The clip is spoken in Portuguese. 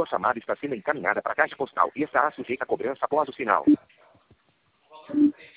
Sua chamada está sendo encaminhada para a caixa postal e estará sujeita a cobrança após o sinal.